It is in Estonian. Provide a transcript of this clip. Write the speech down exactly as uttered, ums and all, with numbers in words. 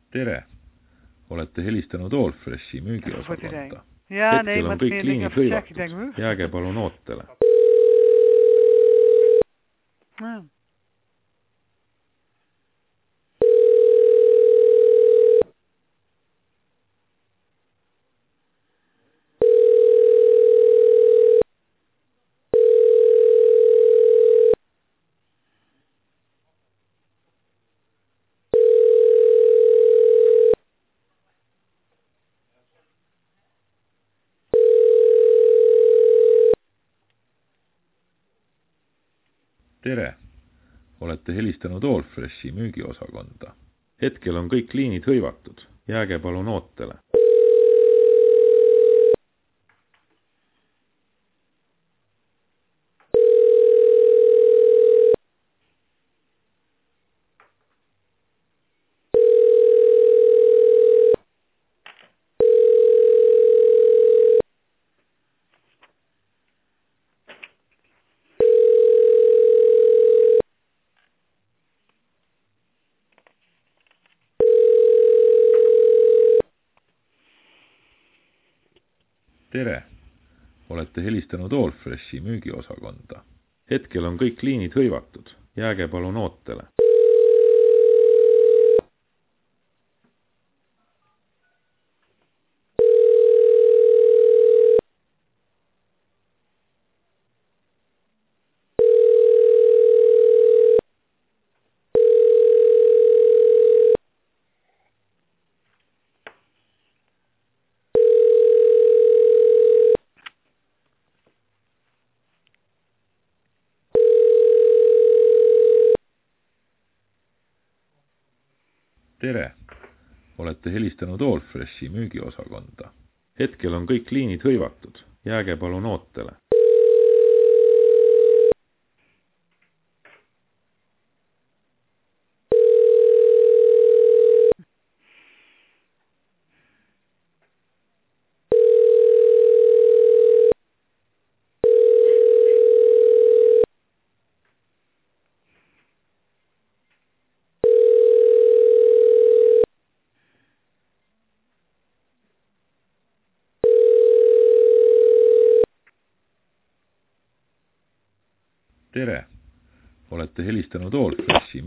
Tere! Olete helistanud Allfreshi müügiosakonda. Ja, Hetkel nee, on maar kõik nee, liinid ik heb gezegd, ik hõivatud. denk, huh? Jääge palun ootele. Ja. Tere! Olete helistanud Allfreshi müügiosakonda. Hetkel on kõik liinid hõivatud. Jääge palun ootele. Tere! Olete helistanud Allfreshi müügiosakonda. Hetkel on kõik liinid hõivatud. Jääge palun ootele. Tere! Olete helistanud Allfreshi müügiosakonda. Hetkel on kõik liinid hõivatud. Jääge palun ootele. Tere! Olete helistanud Allfreshi